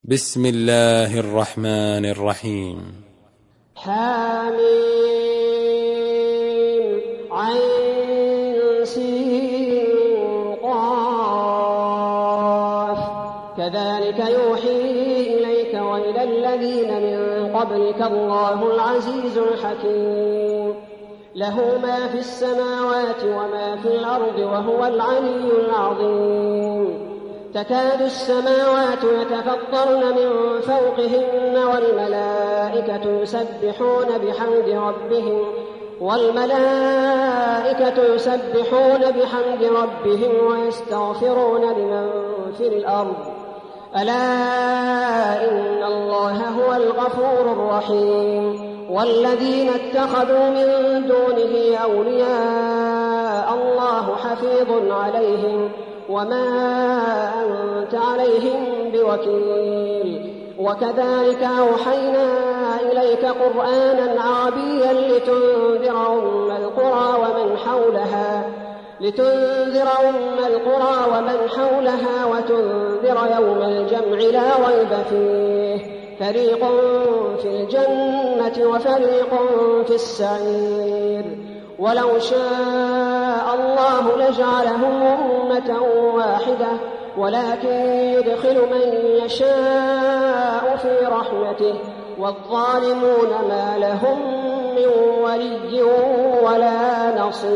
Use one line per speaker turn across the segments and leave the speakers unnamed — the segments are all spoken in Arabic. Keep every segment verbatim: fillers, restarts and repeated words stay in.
بسم الله الرحمن الرحيم.
حاميم عين سين قاف كذلك يوحي إليك وإلى الذين من قبلك الله العزيز الحكيم له ما في السماوات وما في الأرض وهو العلي العظيم تكاد السماوات يتفطرن من فوقهن والملائكة يسبحون بحمد ربهم والملائكة يسبحون بحمد ربهم ويستغفرون لمن في الأرض ألا إن الله هو الغفور الرحيم والذين اتخذوا من دونه أولياء الله حفيظ عليهم وما أنت عليهم بوكيل وكذلك أوحينا إليك قرآنا عربيا لتنذر أم القرى ومن حولها لتنذر أم القرى ومن حولها وتنذر يوم الجمع لا ريب فيه فريق في الجنة وفريق في السعير ولو شاء الله لجعلهم أمة واحدة ولكن يدخل من يشاء في رحمته والظالمون ما لهم من ولي ولا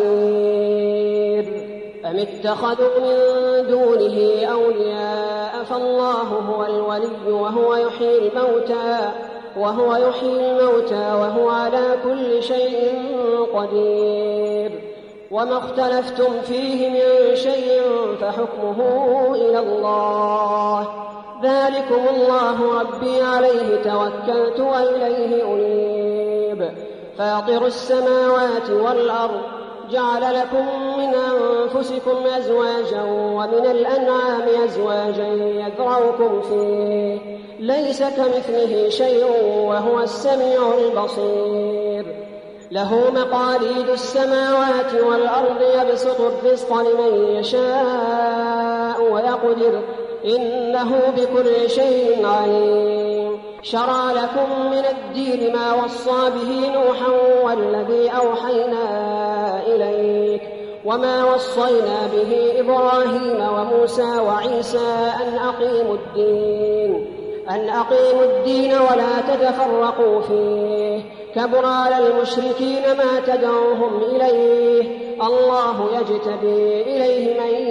نصير أم اتخذوا من دونه أولياء فالله هو الولي وهو يحيي الموتى وهو يحيي الموتى وهو على كل شيء قدير وما اختلفتم فيه من شيء فحكمه إلى الله ذلكم الله ربي عليه توكلت وإليه أنيب فاطر السماوات والأرض جعل لكم من أنفسكم أزواجا ومن الأنعام أزواجا يذرؤكم فيه ليس كمثله شيء وهو السميع البصير له مقاليد السماوات والأرض يبسط الرزق لمن يشاء ويقدر إنه بكل شيء عليم شرع لكم من الدين ما وصى به نوحا والذي أوحينا إليك وما وصينا به إبراهيم وموسى وعيسى أن أقيموا الدين أن أقيموا الدين ولا تتفرقوا فيه كبر على المشركين ما تدعوهم إليه الله يجتبي إليه من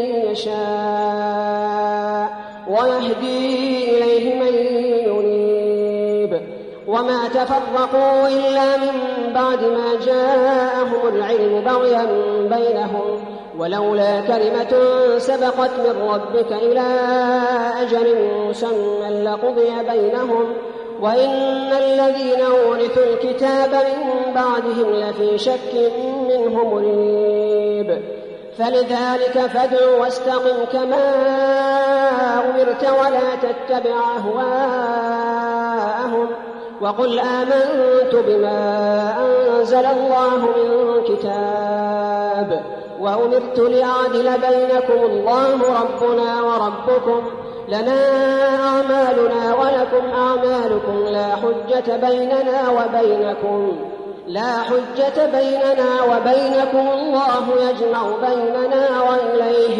يشاء ويهدي إليه من ينيب وما تفرقوا إلا من بعد ما جاءهم العلم بغيا بينهم ولولا كلمة سبقت من ربك إلى أجل مسمى لقضي بينهم وإن الذين أورثوا الكتاب من بعدهم لفي شك منه مريب فلذلك فادع واستقم كما أمرت ولا تتبع أهواءهم وقل آمنت بما أنزل الله من كتاب وأمرت لأعدل بينكم الله ربنا وربكم لنا أعمالنا ولكم أعمالكم لا حجة بيننا وبينكم لا حجة بيننا وبينكم الله يجمع بيننا وإليه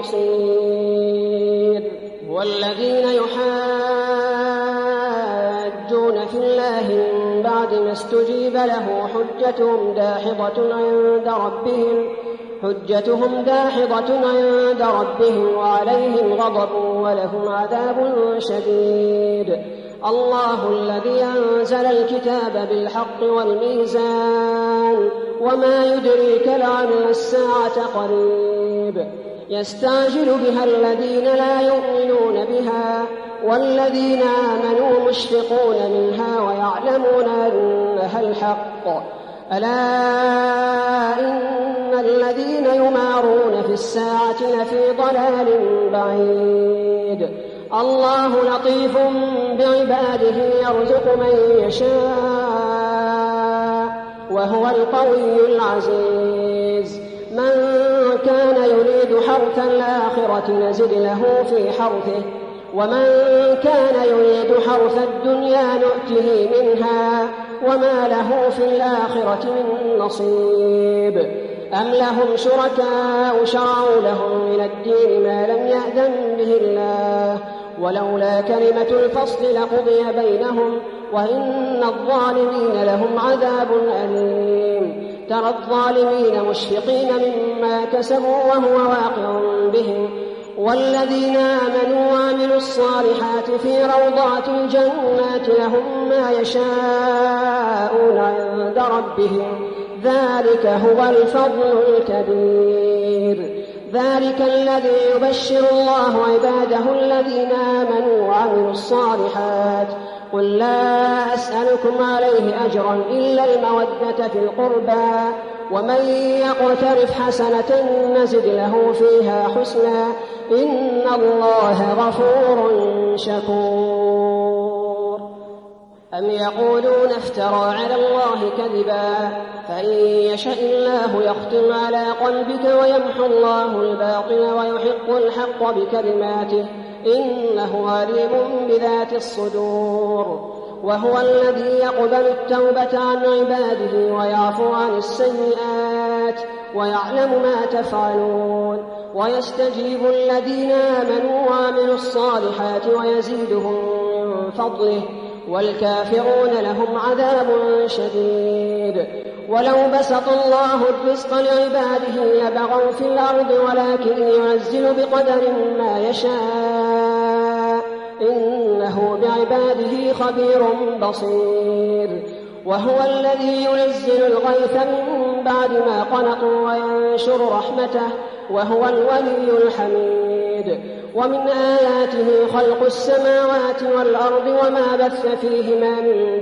المصير والذين يحاجون في الله من بعد ما استجيب له حجتهم داحضة عند ربهم حجتهم داحضة عند ربهم وعليهم غضب ولهم عذاب شديد الله الذي أنزل الكتاب بالحق والميزان وما يدريك لعل الساعة قريب يستعجل بها الذين لا يؤمنون بها والذين آمنوا مشفقون منها ويعلمون أنها الحق ألا إن الذين يمارون في الساعة لفي ضلال بعيد الله لطيف بعباده يرزق من يشاء وهو القوي العزيز من كان يريد حرث الآخرة نزد له في حرثه ومن كان يريد حرث الدنيا نؤته منها وما له في الآخرة من نصيب أم لهم شركاء شرعوا لهم من الدين ما لم يأذن به الله ولولا كلمة الفصل لقضي بينهم وإن الظالمين لهم عذاب أليم ترى الظالمين مشفقين مما كسبوا وهو واقع بهم والذين آمنوا وعملوا الصالحات في روضات الجنات لهم ما يشاءون عند ربهم ذلك هو الفضل الكبير ذلك الذي يبشر الله عباده الذين آمنوا وعملوا الصالحات قل لا أسألكم عليه أجرا إلا المودة في القربى ومن يقترف حسنة نزد له فيها حسنا إن الله غفور شكور أم يقولون افترى على الله كذبا فإن يشاء الله يختم على قلبك ويمحو الله الباطل ويحق الحق بكلماته إنه عليم بذات الصدور وهو الذي يقبل التوبة عن عباده ويعفو عن السيئات ويعلم ما تفعلون ويستجيب الذين آمنوا وعملوا الصالحات ويزيدهم من فضله والكافرون لهم عذاب شديد ولو بسط الله الرزق لعباده لبغوا في الأرض ولكن ينزل بقدر ما يشاء إنه بعباده خبير بصير وهو الذي ينزل الغيث من بعد ما قنطوا وينشر رحمته وهو الولي الحميد ومن آياته خلق السماوات والأرض وما بث فيهما من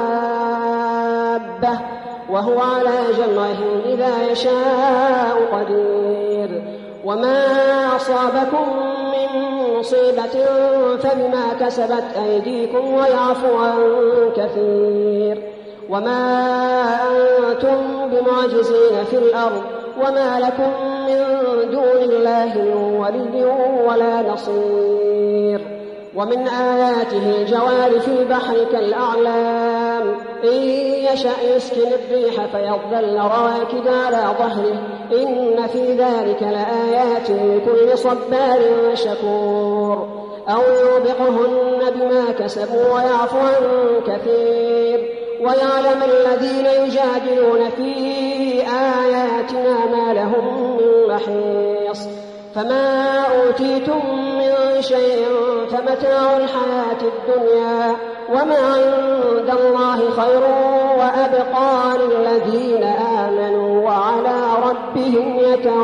دابة وهو على جمعهم إذا يشاء قدير وما أصابكم من مصيبة فبما كسبت أيديكم ويعفو عن كثير وما أنتم بمعجزين في الأرض وما لكم من دون الله من ولي ولا نصير ومن آياته الجوار في البحر كالأعلام إن يشأ يسكن الريح فيظلن راكد على ظهره إن في ذلك لآيات لكل صبار شكور أو يوبقهن بما كسبوا ويعفو عن كثير ويعلم الذين يجادلون في آياتنا ما لهم من محيص فما أوتيتم من شيء فمتاع الحياة الدنيا وما عند الله خير وأبقى للذين آمنوا وعلى ربهم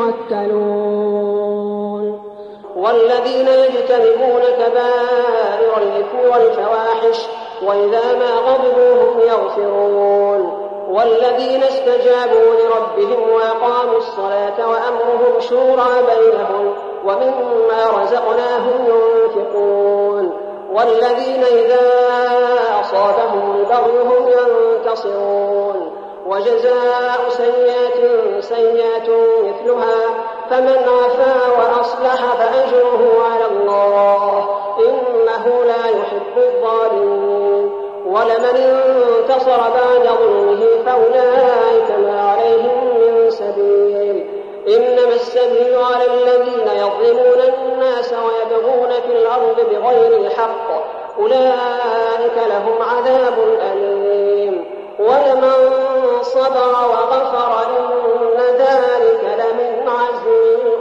يتوكلون والذين يجتنبون كبائر الإثم والفواحش وإذا ما غضبوا هم يغفرون والذين استجابوا لربهم وأقاموا الصلاة وأمرهم شورى بينهم ومما رزقناهم ينفقون والذين إذا أصابهم البغي هم ينتصرون وجزاء سيئة سيئة مثلها فمن عفا وأصلح فأجره على الله إنه لا يحب الظالمين ولمن انتصر بعد ظلمه فأولئك ما عليهم من سبيل إنما السبيل على الذين يظلمون الناس ويبغون في الأرض بغير الحق أولئك لهم عذاب أليم ولمن صبر وغفر إن ذلك لمن عزم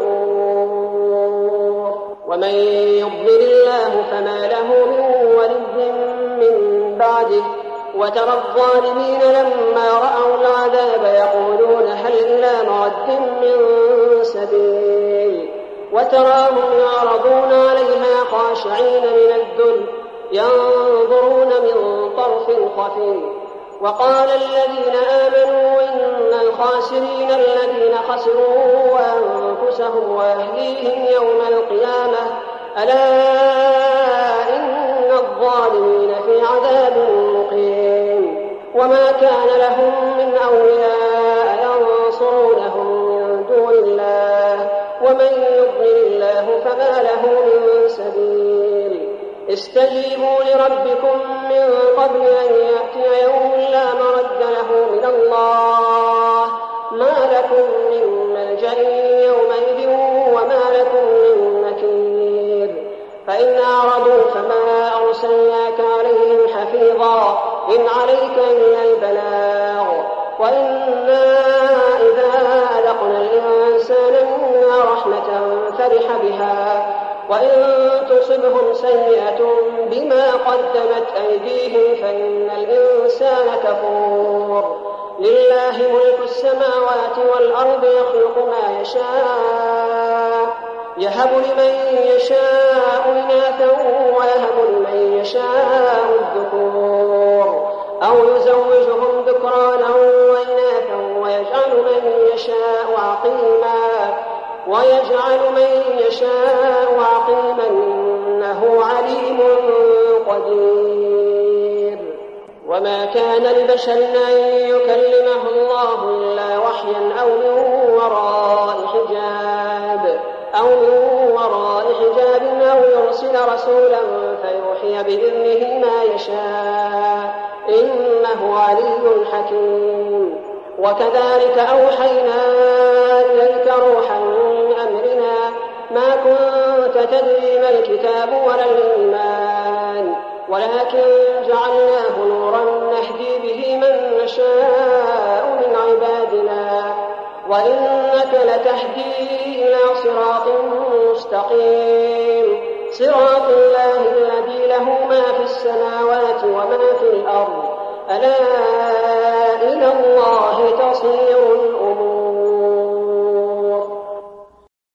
الأمور ومن يضلل الله فما له من ولي من بعده وترى الظالمين لما رأوا العذاب يقولون هل إلى مرد من سبيل وتراهم يعرضون عليها خاشعين من الذل ينظرون من طرف خفي وقال الذين آمنوا إن الخاسرين الذين خسروا أنفسهم وأهليهم يوم القيامة ألا إن الظالمين في عذاب مقيم وما كان لهم من أولياء ينصرونهم من دون الله ومن يضلل الله فما له من سبيل استجيبوا لربكم من قبل أن يأتي يوم لا مرد له من الله ما لكم من ملجأ يومئذ وما لكم من نكير فإن أعرضوا فما أرسلناك عليهم حفيظا إن عليك إلا البلاغ وإنا إذا أذقنا الإنسان منا رحمة فرح بها وإن تصبهم سيئة بما قدمت أيديهم فإن الإنسان كفور لله ملك السماوات والأرض يخلق ما يشاء يهب لمن يشاء إناثا ويهب لمن يشاء الذكور أو يزوجهم ذكرانا وإناثا ويجعل من يشاء عقيما ويجعل من يشاء عقيما إنه عليم قدير وما كان لبشر أن يكلمه الله إلا وحيا أو من وراء حجاب أو من وراء حجاب أو يرسل رسولا فيوحي بإذنه ما يشاء إنه علي حكيم وكذلك أوحينا إليك روحا من أمرنا ما كنت تدري ما الكتاب ولا الإيمان ولكن جعلناه نورا نهدي به من نشاء من عبادنا وإنك لتهدي إلى صراط مستقيم صراط الله الذي له ما في السماوات وما في الأرض ألا إلى الله تصير